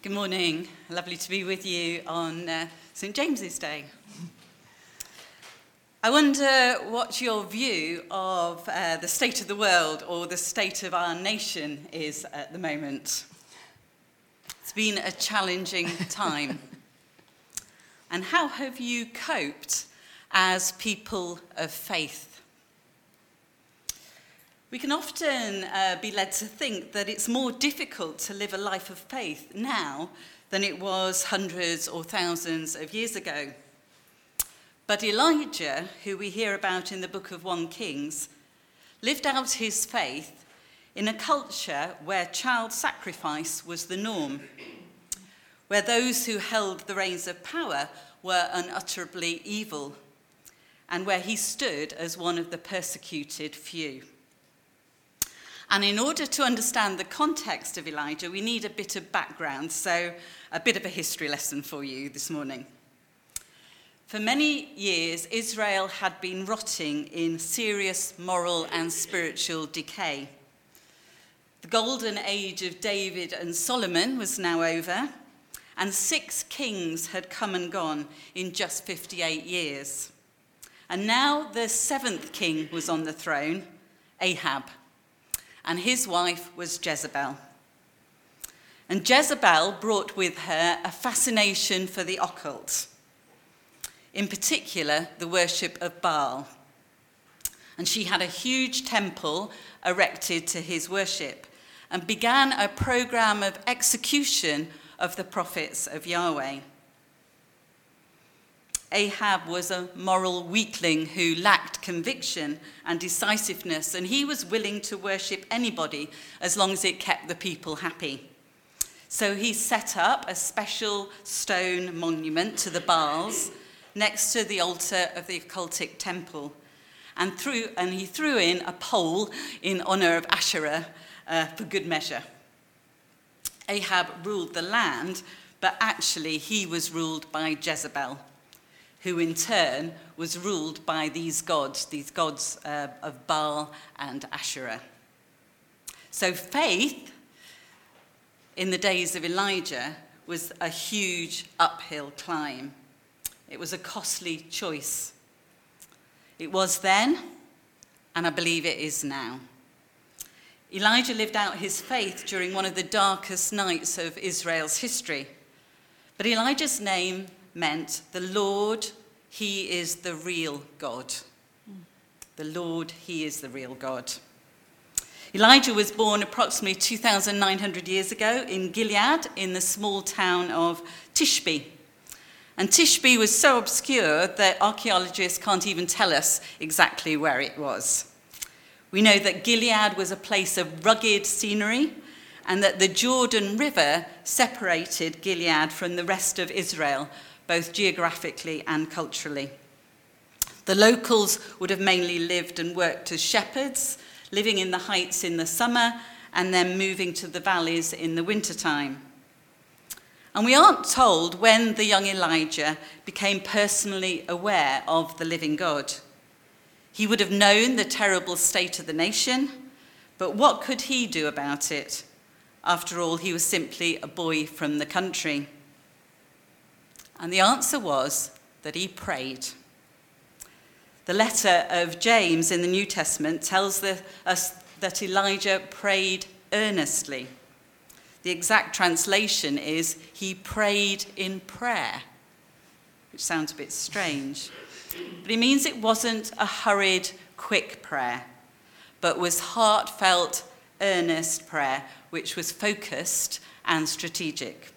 Good morning. Lovely to be with you on St. James's Day. I wonder what your view of the state of the world or the state of our nation is at the moment. It's been a challenging time. And how have you coped as people of faith? We can often be led to think that it's more difficult to live a life of faith now than it was hundreds or thousands of years ago. But Elijah, who we hear about in the book of 1 Kings, lived out his faith in a culture where child sacrifice was the norm, where those who held the reins of power were unutterably evil, and where he stood as one of the persecuted few. And in order to understand the context of Elijah, we need a bit of background, so a bit of a history lesson for you this morning. For many years, Israel had been rotting in serious moral and spiritual decay. The golden age of David and Solomon was now over, and 6 kings had come and gone in just 58 years. And now the 7th king was on the throne, Ahab. And his wife was Jezebel. And Jezebel brought with her a fascination for the occult, in particular the worship of Baal. And she had a huge temple erected to his worship and began a program of execution of the prophets of Yahweh. Ahab was a moral weakling who lacked conviction and decisiveness, and he was willing to worship anybody as long as it kept the people happy. So he set up a special stone monument to the Baals next to the altar of the occultic temple, and he threw in a pole in honor of Asherah for good measure. Ahab ruled the land, but actually he was ruled by Jezebel, who in turn was ruled by these gods of Baal and Asherah. So faith in the days of Elijah was a huge uphill climb. It was a costly choice. It was then, and I believe it is now. Elijah lived out his faith during one of the darkest nights of Israel's history. But Elijah's name meant the Lord, he is the real God. The Lord, he is the real God. Elijah was born approximately 2,900 years ago in Gilead in the small town of Tishbe. And Tishbe was so obscure that archaeologists can't even tell us exactly where it was. We know that Gilead was a place of rugged scenery and that the Jordan River separated Gilead from the rest of Israel, both geographically and culturally. The locals would have mainly lived and worked as shepherds, living in the heights in the summer and then moving to the valleys in the wintertime. And we aren't told when the young Elijah became personally aware of the living God. He would have known the terrible state of the nation, but what could he do about it? After all, he was simply a boy from the country. And the answer was that he prayed. The letter of James in the New Testament tells us that Elijah prayed earnestly. The exact translation is, he prayed in prayer, which sounds a bit strange. But it means it wasn't a hurried, quick prayer, but was heartfelt, earnest prayer, which was focused and strategic.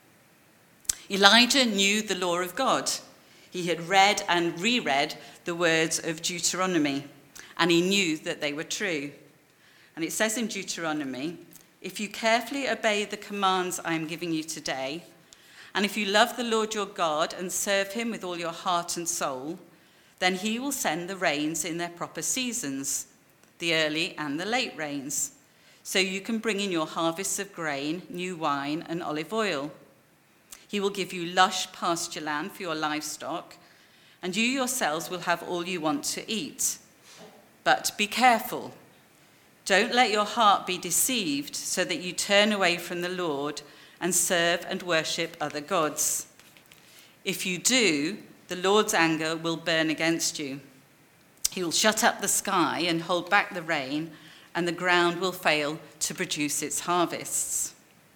Elijah knew the law of God. He had read and reread the words of Deuteronomy, and he knew that they were true. And it says in Deuteronomy, if you carefully obey the commands I am giving you today, and if you love the Lord your God and serve him with all your heart and soul, then he will send the rains in their proper seasons, the early and the late rains, so you can bring in your harvests of grain, new wine, and olive oil. He will give you lush pasture land for your livestock, and you yourselves will have all you want to eat. But be careful. Don't let your heart be deceived so that you turn away from the Lord and serve and worship other gods. If you do, the Lord's anger will burn against you. He will shut up the sky and hold back the rain, and the ground will fail to produce its harvests.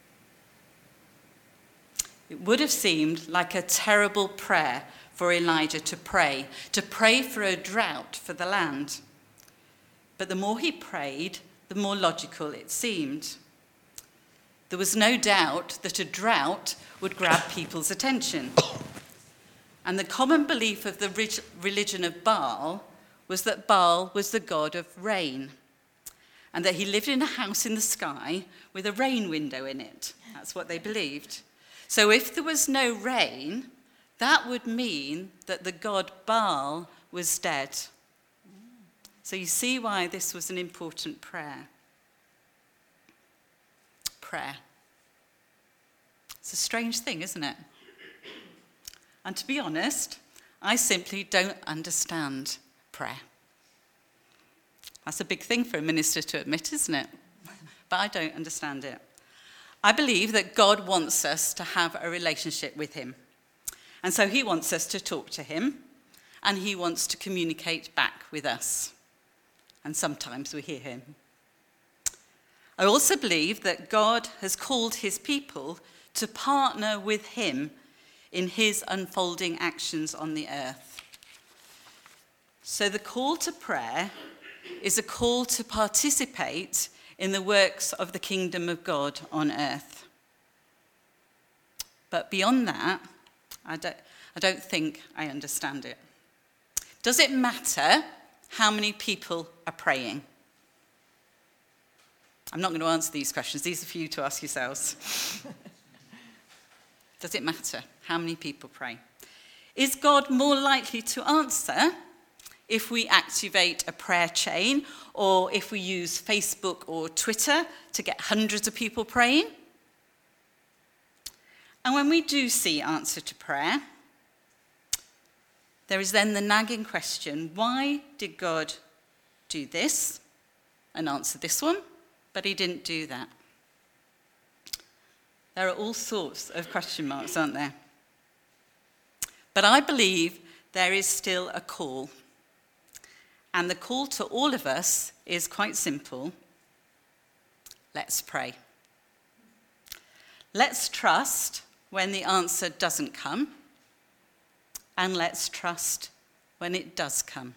It would have seemed like a terrible prayer for Elijah to pray for a drought for the land. But the more he prayed, the more logical it seemed. There was no doubt that a drought would grab people's attention. And the common belief of the religion of Baal was that Baal was the god of rain, and that he lived in a house in the sky with a rain window in it. That's what they believed. So if there was no rain, that would mean that the god Baal was dead. So you see why this was an important prayer. Prayer. It's a strange thing, isn't it? And to be honest, I simply don't understand prayer. That's a big thing for a minister to admit, isn't it? But I don't understand it. I believe that God wants us to have a relationship with him. And so he wants us to talk to him, and he wants to communicate back with us. And sometimes we hear him. I also believe that God has called his people to partner with him in his unfolding actions on the earth. So the call to prayer is a call to participate in the works of the kingdom of God on earth. But beyond that, I don't think I understand it. Does it matter how many people are praying? I'm not going to answer these questions. These are for you to ask yourselves. Does it matter how many people pray? Is God more likely to answer if we activate a prayer chain, or if we use Facebook or Twitter to get hundreds of people praying? And when we do see answer to prayer, there is then the nagging question, why did God do this and answer this one, but he didn't do that? There are all sorts of question marks, aren't there? But I believe there is still a call. And the call to all of us is quite simple. Let's pray. Let's trust when the answer doesn't come, and let's trust when it does come.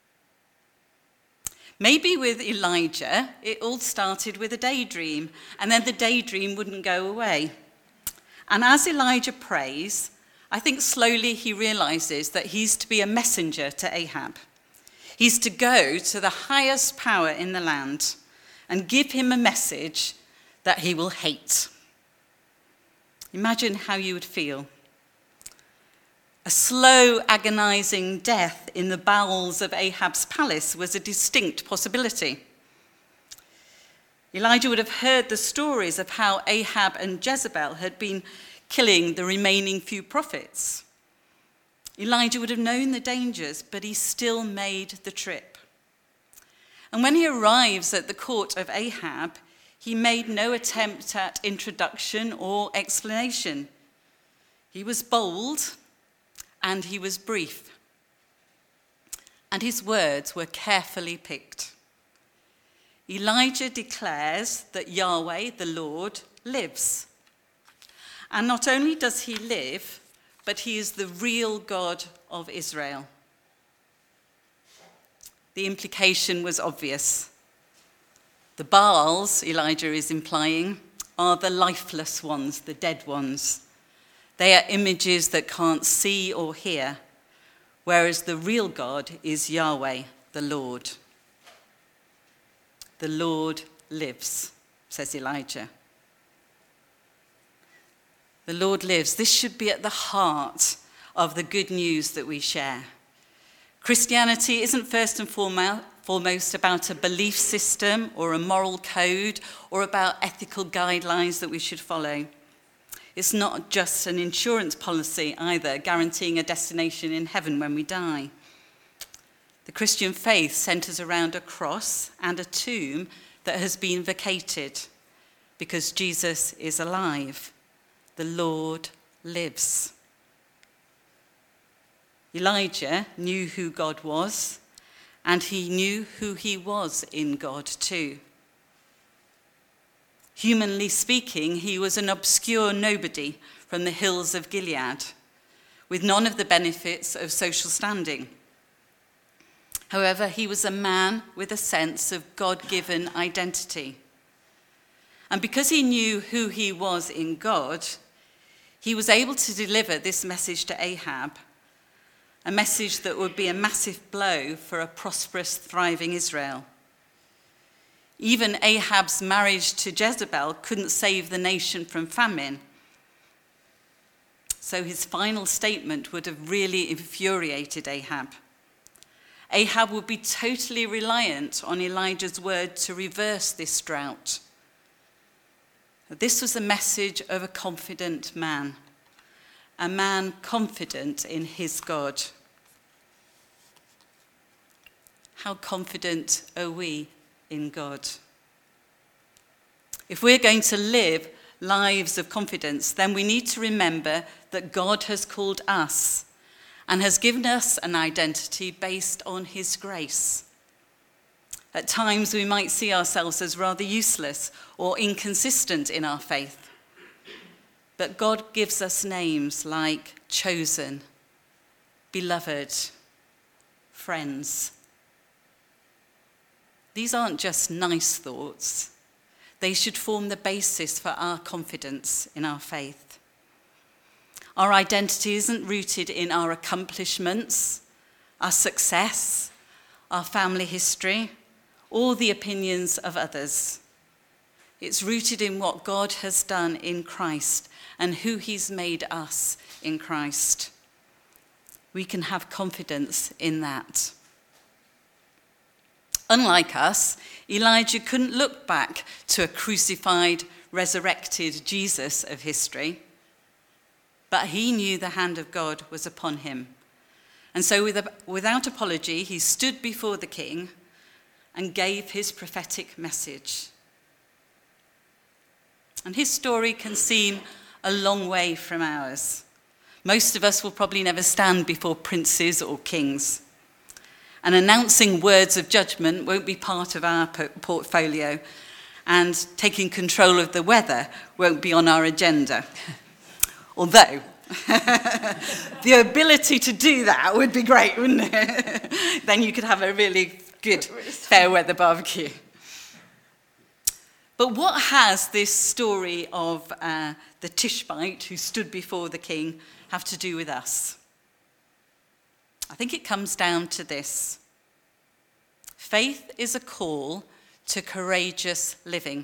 Maybe with Elijah, it all started with a daydream, and then the daydream wouldn't go away. And as Elijah prays, I think slowly he realizes that he's to be a messenger to Ahab. He's to go to the highest power in the land and give him a message that he will hate. Imagine how you would feel. A slow, agonizing death in the bowels of Ahab's palace was a distinct possibility. Elijah would have heard the stories of how Ahab and Jezebel had been killing the remaining few prophets. Elijah would have known the dangers, but he still made the trip. And when he arrives at the court of Ahab, he made no attempt at introduction or explanation. He was bold and he was brief. And his words were carefully picked. Elijah declares that Yahweh, the Lord, lives. And not only does he live, but he is the real God of Israel. The implication was obvious. The Baals, Elijah is implying, are the lifeless ones, the dead ones. They are images that can't see or hear, whereas the real God is Yahweh, the Lord. The Lord lives, says Elijah. The Lord lives. This should be at the heart of the good news that we share. Christianity isn't first and foremost about a belief system or a moral code or about ethical guidelines that we should follow. It's not just an insurance policy either, guaranteeing a destination in heaven when we die. The Christian faith centers around a cross and a tomb that has been vacated because Jesus is alive. the Lord lives. Elijah knew who God was, and he knew who he was in God too. Humanly speaking, he was an obscure nobody from the hills of Gilead, with none of the benefits of social standing. However, he was a man with a sense of God-given identity. And because he knew who he was in God, he was able to deliver this message to Ahab, a message that would be a massive blow for a prosperous, thriving Israel. Even Ahab's marriage to Jezebel couldn't save the nation from famine. So his final statement would have really infuriated Ahab. Ahab would be totally reliant on Elijah's word to reverse this drought. This was the message of a confident man confident in his God. How confident are we in God? If we're going to live lives of confidence, then we need to remember that God has called us and has given us an identity based on his grace. At times we might see ourselves as rather useless or inconsistent in our faith. But God gives us names like chosen, beloved, friends. These aren't just nice thoughts. They should form the basis for our confidence in our faith. Our identity isn't rooted in our accomplishments, our success, our family history, or the opinions of others. It's rooted in what God has done in Christ and who he's made us in Christ. We can have confidence in that. Unlike us, Elijah couldn't look back to a crucified, resurrected Jesus of history, but he knew the hand of God was upon him. And so without apology, he stood before the king and gave his prophetic message. And his story can seem a long way from ours. Most of us will probably never stand before princes or kings. And announcing words of judgment won't be part of our portfolio, and taking control of the weather won't be on our agenda. Although, the ability to do that would be great, wouldn't it? Then you could have a really good fair weather barbecue. But what has this story of the Tishbite who stood before the king have to do with us? I think it comes down to this. Faith is a call to courageous living.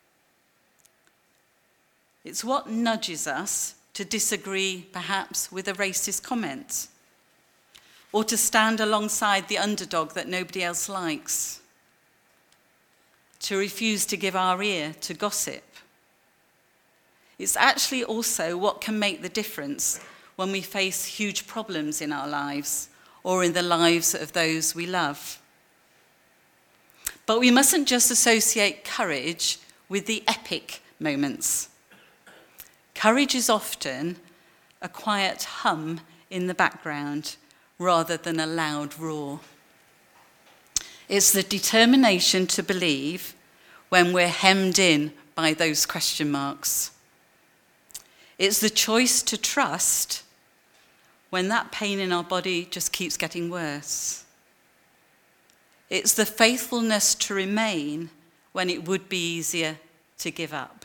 It's what nudges us to disagree, perhaps, with a racist comment, or to stand alongside the underdog that nobody else likes, to refuse to give our ear to gossip. It's actually also what can make the difference when we face huge problems in our lives or in the lives of those we love. But we mustn't just associate courage with the epic moments. Courage is often a quiet hum in the background rather than a loud roar. It's the determination to believe when we're hemmed in by those question marks. It's the choice to trust when that pain in our body just keeps getting worse. It's the faithfulness to remain when it would be easier to give up.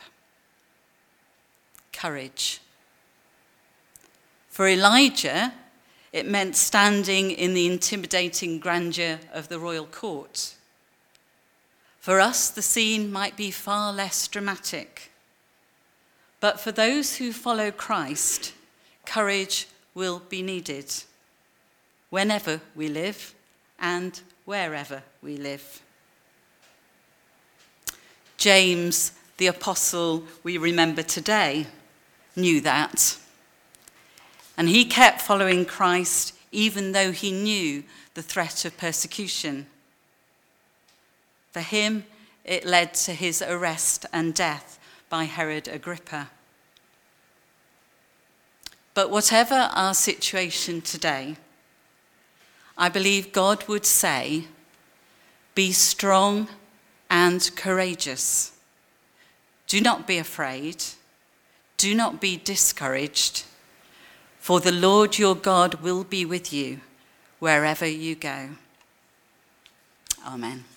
Courage. For Elijah, it meant standing in the intimidating grandeur of the royal court. For us, the scene might be far less dramatic. But for those who follow Christ, courage will be needed whenever we live and wherever we live. James, the apostle we remember today, knew that. And he kept following Christ even though he knew the threat of persecution. For him, it led to his arrest and death by Herod Agrippa. But whatever our situation today, I believe God would say, be strong and courageous. Do not be afraid. Do not be discouraged, for the Lord your God will be with you wherever you go. Amen.